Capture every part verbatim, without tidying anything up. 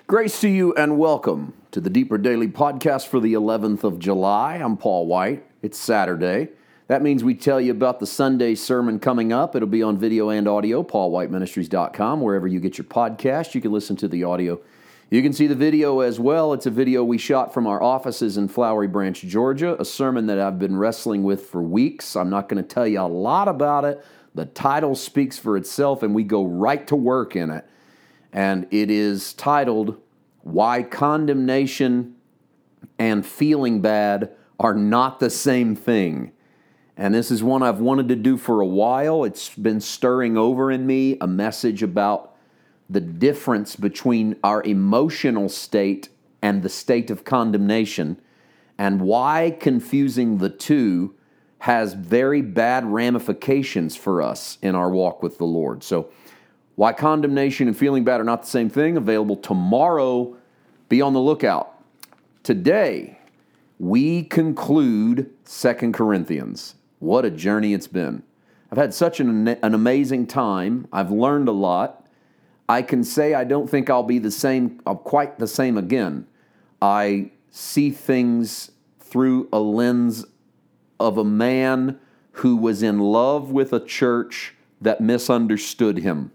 Grace to you and welcome to the Deeper Daily Podcast for the eleventh of July. I'm Paul White. It's Saturday. That means we tell you about the Sunday sermon coming up. It'll be on video and audio, paul white ministries dot com, wherever you get your podcast. You can listen to the audio. You can see the video as well. It's a video we shot from our offices in Flowery Branch, Georgia, a sermon that I've been wrestling with for weeks. I'm not going to tell you a lot about it. The title speaks for itself, and we go right to work in it. And it is titled, Why Condemnation and Feeling Bad Are Not the Same Thing. And this is one I've wanted to do for a while. It's been stirring over in me, a message about the difference between our emotional state and the state of condemnation, and why confusing the two has very bad ramifications for us in our walk with the Lord. So, Why Condemnation and Feeling Bad Are Not the Same Thing, available tomorrow. Be on the lookout. Today, we conclude Second Corinthians. What a journey it's been. I've had such an, an amazing time. I've learned a lot. I can say I don't think I'll be the same, uh, quite the same again. I see things through a lens of a man who was in love with a church that misunderstood him.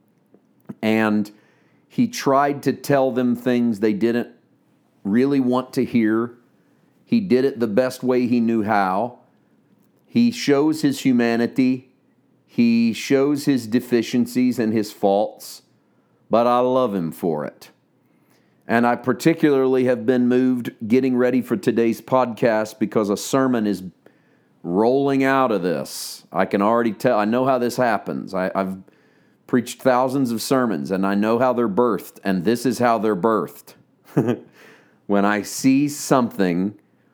And he tried to tell them things they didn't really want to hear. He did it the best way he knew how. He shows his humanity. He shows his deficiencies and his faults. But I love him for it. And I particularly have been moved getting ready for today's podcast because a sermon is rolling out of this. I can already tell. I know how this happens. I, I've preached thousands of sermons, and I know how they're birthed, and this is how they're birthed. When I see something,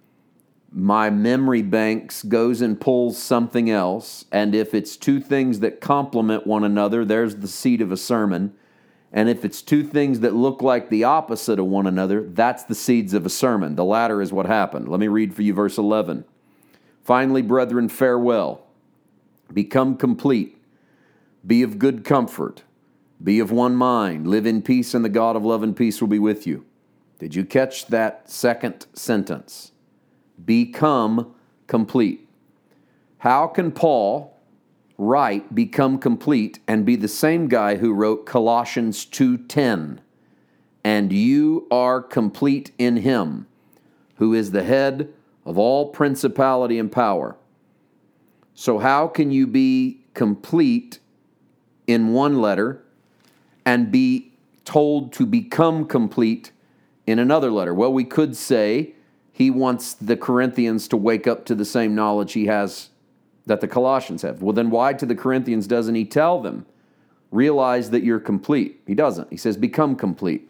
my memory banks goes and pulls something else, and if it's two things that complement one another, there's the seed of a sermon. And if it's two things that look like the opposite of one another, that's the seeds of a sermon. The latter is what happened. Let me read for you verse eleven. Finally, brethren, farewell. Become complete. Be of good comfort. Be of one mind. Live in peace, and the God of love and peace will be with you. Did you catch that second sentence? Become complete. How can Paul write become complete and be the same guy who wrote Colossians two ten? And you are complete in him, who is the head of all principality and power. So how can you be complete in one letter and be told to become complete in another letter? Well, we could say he wants the Corinthians to wake up to the same knowledge he has that the Colossians have. Well, then why to the Corinthians doesn't he tell them, realize that you're complete? He doesn't. He says, become complete.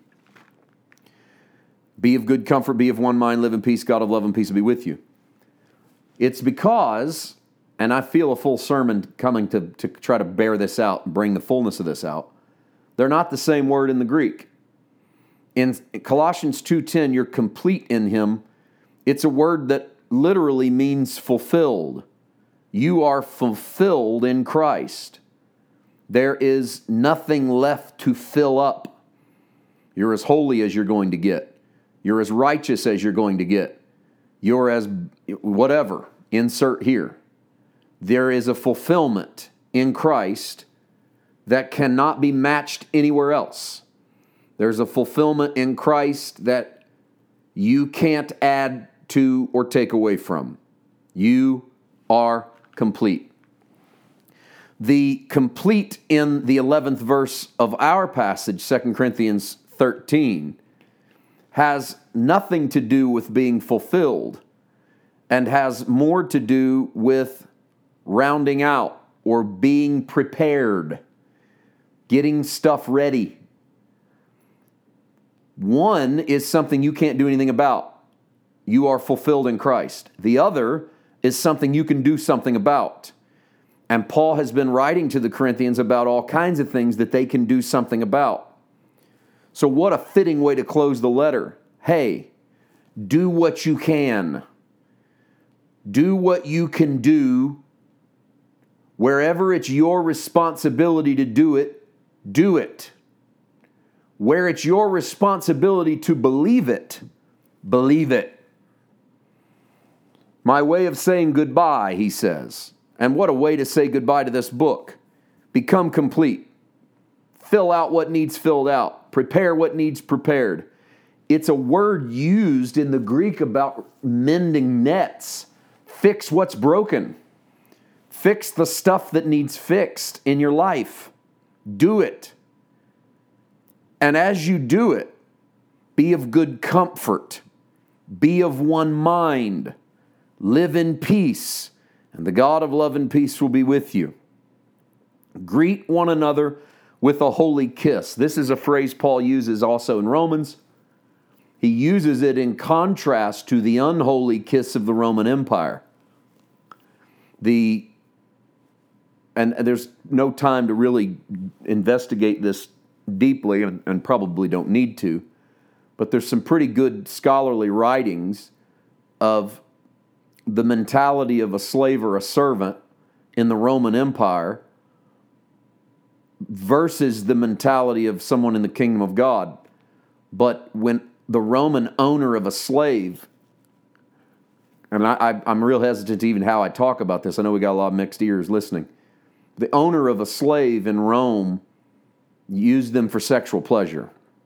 Be of good comfort, be of one mind, live in peace, God of love and peace will be with you. It's because, and I feel a full sermon coming to, to try to bear this out and bring the fullness of this out, they're not the same word in the Greek. In Colossians two ten, you're complete in him. It's a word that literally means fulfilled. You are fulfilled in Christ. There is nothing left to fill up. You're as holy as you're going to get. You're as righteous as you're going to get. You're as whatever, insert here. There is a fulfillment in Christ that cannot be matched anywhere else. There's a fulfillment in Christ that you can't add to or take away from. You are complete. The complete in the eleventh verse of our passage, Second Corinthians thirteen, has nothing to do with being fulfilled and has more to do with rounding out or being prepared, getting stuff ready. One is something you can't do anything about. You are fulfilled in Christ. The other is something you can do something about. And Paul has been writing to the Corinthians about all kinds of things that they can do something about. So what a fitting way to close the letter. Hey, do what you can. Do what you can do. Wherever it's your responsibility to do it, do it. where it's your responsibility to believe it, believe it. My way of saying goodbye, he says. And what a way to say goodbye to this book. Become complete. Fill out what needs filled out. Prepare what needs prepared. It's a word used in the Greek about mending nets. Fix what's broken. Fix the stuff that needs fixed in your life. Do it. And as you do it, be of good comfort. Be of one mind. Live in peace, and the God of love and peace will be with you. Greet one another with a holy kiss. This is a phrase Paul uses also in Romans. He uses it in contrast to the unholy kiss of the Roman Empire. The and there's no time to really investigate this deeply, and, and probably don't need to, but there's some pretty good scholarly writings of the mentality of a slave or a servant in the Roman Empire versus the mentality of someone in the kingdom of God. But when the Roman owner of a slave, and I, I, I'm real hesitant to even how I talk about this. I know we got a lot of mixed ears listening. The owner of a slave in Rome used them for sexual pleasure.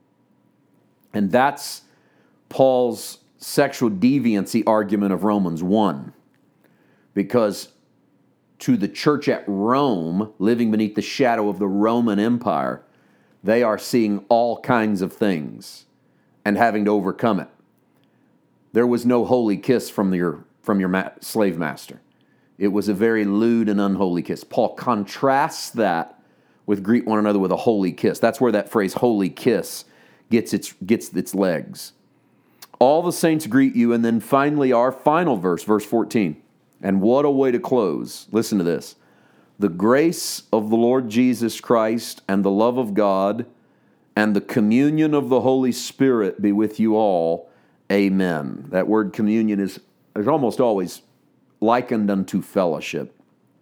And that's Paul's sexual deviancy argument of Romans one. Because to the church at Rome, living beneath the shadow of the Roman Empire, they are seeing all kinds of things and having to overcome it. There was no holy kiss from your, from your ma- slave master. It was a very lewd and unholy kiss. Paul contrasts that with greet one another with a holy kiss. That's where that phrase holy kiss gets its, gets its legs. All the saints greet you, and then finally our final verse, verse fourteen. And what a way to close. Listen to this. The grace of the Lord Jesus Christ and the love of God and the communion of the Holy Spirit be with you all. Amen. That word communion is, is almost always likened unto fellowship.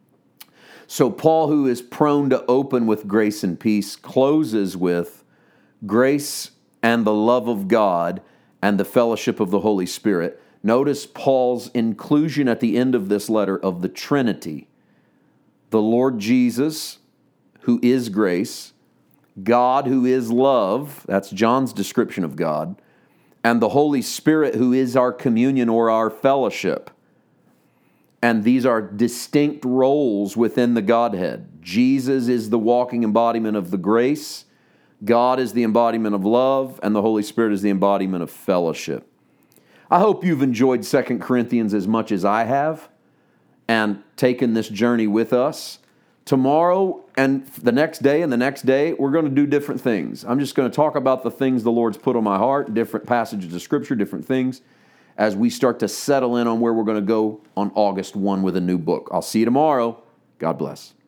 So Paul, who is prone to open with grace and peace, closes with grace and the love of God and the fellowship of the Holy Spirit. Notice Paul's inclusion at the end of this letter of the Trinity. The Lord Jesus, who is grace, God, who is love, that's John's description of God, and the Holy Spirit, who is our communion or our fellowship. And these are distinct roles within the Godhead. Jesus is the walking embodiment of the grace, God is the embodiment of love, and the Holy Spirit is the embodiment of fellowship. I hope you've enjoyed Second Corinthians as much as I have and taken this journey with us. Tomorrow and the next day and the next day, we're going to do different things. I'm just going to talk about the things the Lord's put on my heart, different passages of Scripture, different things, as we start to settle in on where we're going to go on August first with a new book. I'll see you tomorrow. God bless.